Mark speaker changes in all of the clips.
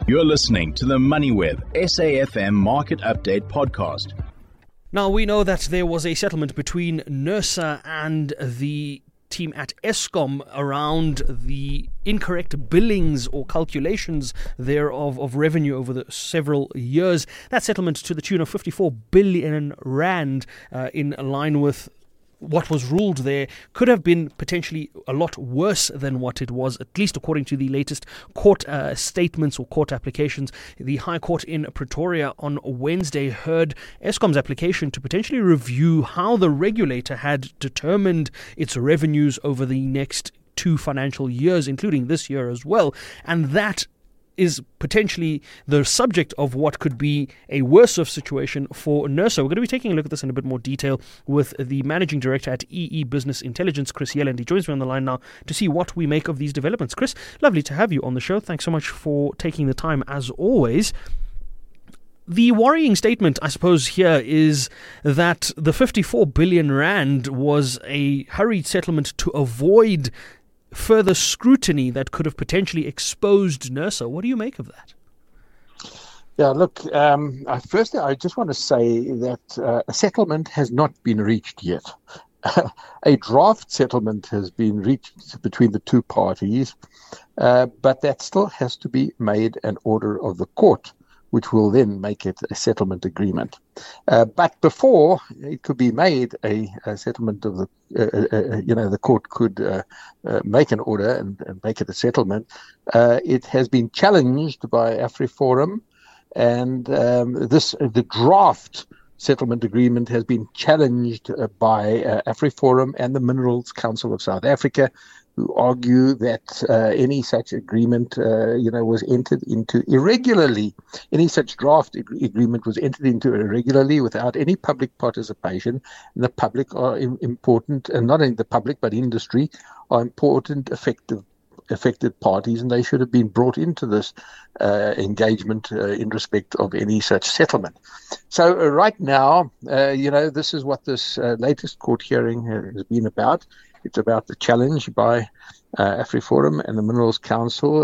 Speaker 1: You're listening to the MoneyWeb SAFM Market Update Podcast.
Speaker 2: Now, we know that there was a settlement between NERSA and the team at Eskom around the incorrect billings or calculations thereof of revenue over the several years. That settlement to the tune of 54 billion rand in line with what was ruled there could have been potentially a lot worse than what it was, at least according to the latest court statements or court applications. The High Court in Pretoria on Wednesday heard Eskom's application to potentially review how the regulator had determined its revenues over the next 2 financial years, including this year as well, and that is potentially the subject of what could be a worse off situation for NERSA. We're going to be taking a look at this in a bit more detail with the Managing Director at EE Business Intelligence, Chris Yelland. He joins me on the line now to see what we make of these developments. Chris, lovely to have you on the show. Thanks so much for taking the time as always. The worrying statement, I suppose, here is that the 54 billion rand was a hurried settlement to avoid further scrutiny that could have potentially exposed NERSA. What do you make of that?
Speaker 3: Yeah, look, firstly, I just want to say that a settlement has not been reached yet. A draft settlement has been reached between the two parties, but that still has to be made an order of the court, which will then make it a settlement agreement. But before it could be made a settlement of the, the court could make an order and make it a settlement. It has been challenged by AfriForum, and the draft settlement agreement has been challenged by AfriForum and the Minerals Council of South Africa, who argue that any such agreement, was entered into irregularly. Any such draft agreement was entered into irregularly without any public participation. And the public are important, and not only the public, but industry are important, affected parties, and they should have been brought into this engagement in respect of any such settlement. So right now, this is what this latest court hearing has been about. It's about the challenge by AfriForum and the Minerals Council,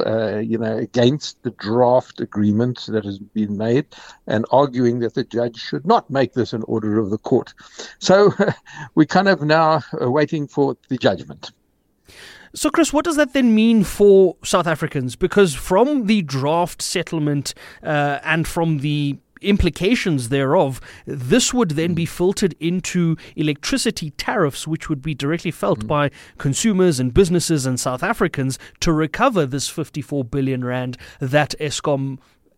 Speaker 3: against the draft agreement that has been made, and arguing that the judge should not make this an order of the court. So we're kind of now waiting for the judgment.
Speaker 2: So, Chris, what does that then mean for South Africans? Because from the draft settlement and from the implications thereof, this would then be filtered into electricity tariffs, which would be directly felt by consumers and businesses and South Africans to recover this 54 billion rand that Eskom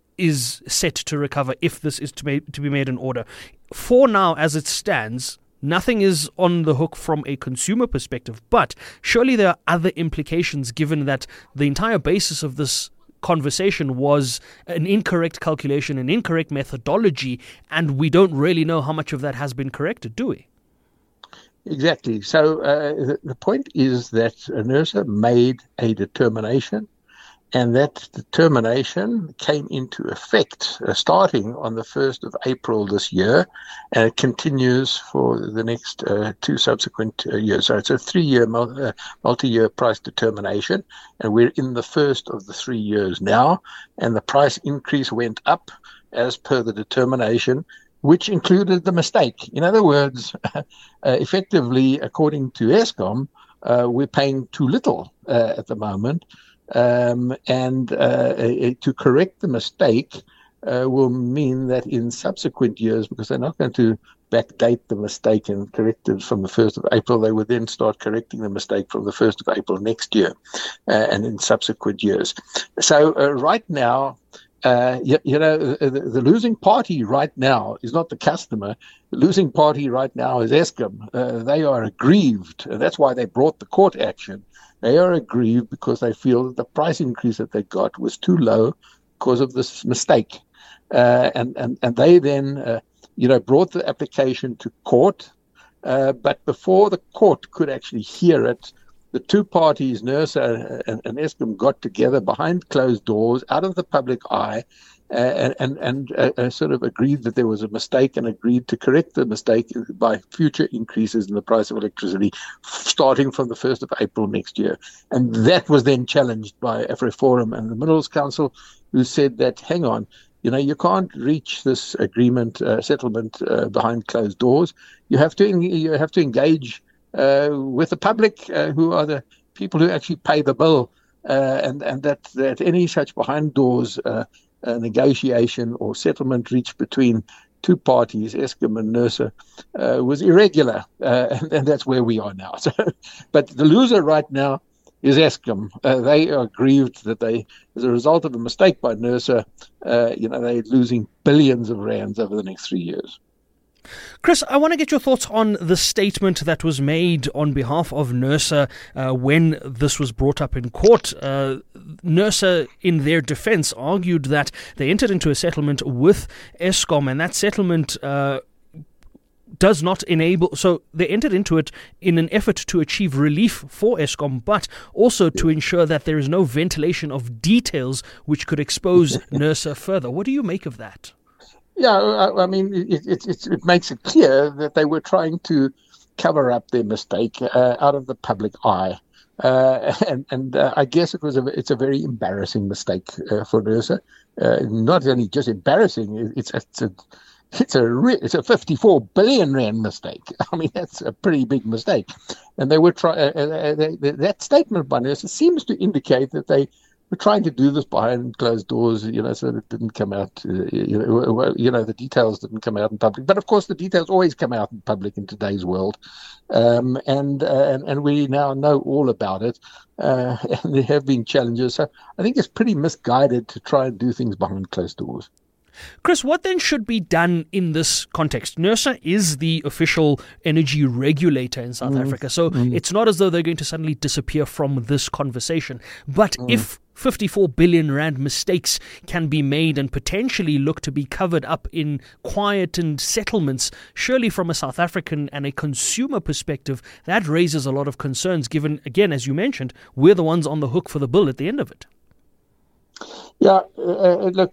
Speaker 2: is set to recover if this is to be made an order. For now, as it stands, nothing is on the hook from a consumer perspective, but surely there are other implications given that the entire basis of this conversation was an incorrect calculation, an incorrect methodology, and we don't really know how much of that has been corrected, do we?
Speaker 3: Exactly. So the point is that NERSA made a determination, and that determination came into effect starting on the 1st of April this year, and it continues for the next 2 subsequent years. So it's a 3-year multi-year price determination, and we're in the first of the 3 years now, and the price increase went up as per the determination, which included the mistake. In other words, effectively, according to Eskom, we're paying too little at the moment. To correct the mistake will mean that in subsequent years, because they're not going to backdate the mistake and correct it from the 1st of April, they would then start correcting the mistake from the 1st of April next year and in subsequent years. So right now, the losing party right now is not the customer. The losing party right now is Eskom. They are aggrieved. That's why they brought the court action. They are aggrieved because they feel that the price increase that they got was too low because of this mistake. And they then, brought the application to court. But before the court could actually hear it, the two parties, NERSA and Eskom, got together behind closed doors, out of the public eye, and sort of agreed that there was a mistake and agreed to correct the mistake by future increases in the price of electricity starting from the 1st of April next year. And that was then challenged by AfriForum and the Minerals Council, who said that, hang on, you can't reach this agreement, settlement behind closed doors. You have to engage with the public, who are the people who actually pay the bill, and that any such behind doors negotiation or settlement reached between two parties, Eskom and NERSA, was irregular, and that's where we are now. So, but the loser right now is Eskom. They are grieved that as a result of a mistake by NERSA, they're losing billions of rands over the next 3 years.
Speaker 2: Chris, I want to get your thoughts on the statement that was made on behalf of NERSA when this was brought up in court. NERSA, in their defense, argued that they entered into a settlement with Eskom, and that settlement does not enable. So they entered into it in an effort to achieve relief for Eskom, but also to ensure that there is no ventilation of details which could expose NERSA further. What do you make of that?
Speaker 3: Yeah, I mean, it makes it clear that they were trying to cover up their mistake out of the public eye, and I guess it's a very embarrassing mistake for NERSA. Not only just embarrassing, it's a 54 billion rand mistake. I mean, that's a pretty big mistake, and they were that statement by NERSA seems to indicate that they were trying to do this behind closed doors, so that it didn't come out, the details didn't come out in public. But of course, the details always come out in public in today's world, and we now know all about it. And there have been challenges, so I think it's pretty misguided to try and do things behind closed doors.
Speaker 2: Chris, what then should be done in this context? NERSA is the official energy regulator in South Africa, so it's not as though they're going to suddenly disappear from this conversation. But if 54 billion rand mistakes can be made and potentially look to be covered up in quietened settlements, surely from a South African and a consumer perspective, that raises a lot of concerns, given, again, as you mentioned, we're the ones on the hook for the bill at the end of it.
Speaker 3: Yeah, look,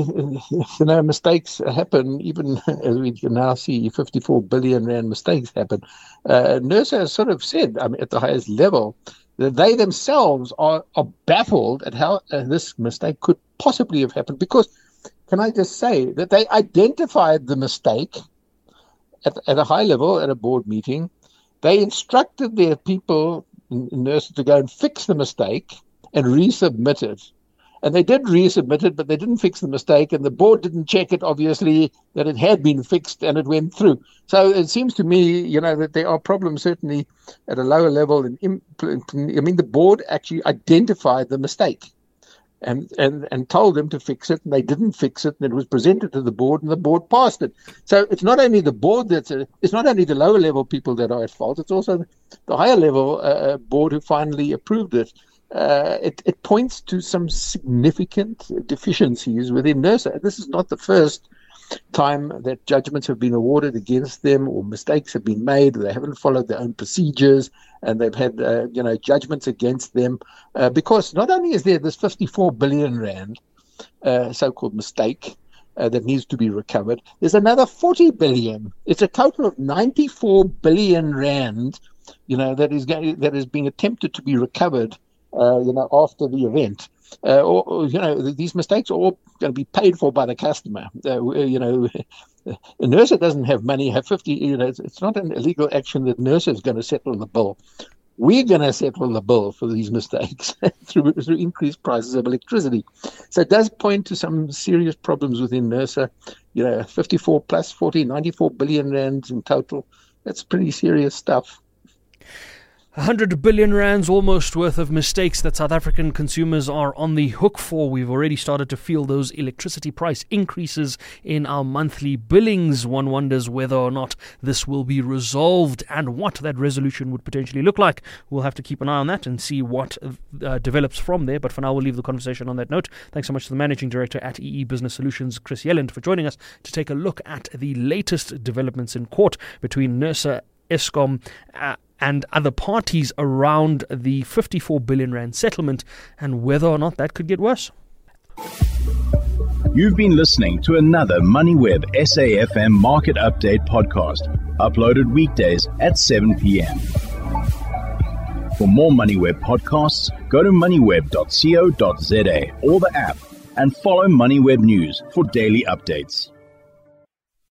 Speaker 3: mistakes happen, even as we can now see 54 billion rand mistakes happen. NERSA has sort of said, at the highest level, that they themselves are baffled at how this mistake could possibly have happened. Because, can I just say, that they identified the mistake at a high level at a board meeting. They instructed their people in NERSA to go and fix the mistake and resubmit it. And they did resubmit it, but they didn't fix the mistake, and the board didn't check it, obviously, that it had been fixed and it went through. So it seems to me, that there are problems certainly at a lower level. The board actually identified the mistake and told them to fix it, and they didn't fix it, and it was presented to the board, and the board passed it. So it's not only the board it's not only the lower level people that are at fault, it's also the higher level board who finally approved it. It points to some significant deficiencies within NERSA. This is not the first time that judgments have been awarded against them or mistakes have been made. They haven't followed their own procedures, and they've had judgments against them because not only is there this 54 billion rand so-called mistake that needs to be recovered, there's another 40 billion. It's a total of 94 billion rand, that is being attempted to be recovered after the event. These mistakes are all going to be paid for by the customer. NERSA doesn't have money, have 50, it's not an illegal action that NERSA is going to settle the bill. We're going to settle the bill for these mistakes through increased prices of electricity. So it does point to some serious problems within NERSA. 54 plus 40, 94 billion rands in total. That's pretty serious stuff.
Speaker 2: 100 billion rands almost worth of mistakes that South African consumers are on the hook for. We've already started to feel those electricity price increases in our monthly billings. One wonders whether or not this will be resolved and what that resolution would potentially look like. We'll have to keep an eye on that and see what develops from there. But for now, we'll leave the conversation on that note. Thanks so much to the Managing Director at EE Business Solutions, Chris Yelland, for joining us to take a look at the latest developments in court between NERSA Eskom and other parties around the 54 billion rand settlement and whether or not that could get worse.
Speaker 1: You've been listening to another MoneyWeb SAFM Market Update podcast, uploaded weekdays at 7 p.m. For more MoneyWeb podcasts, go to moneyweb.co.za or the app and follow MoneyWeb News for daily updates.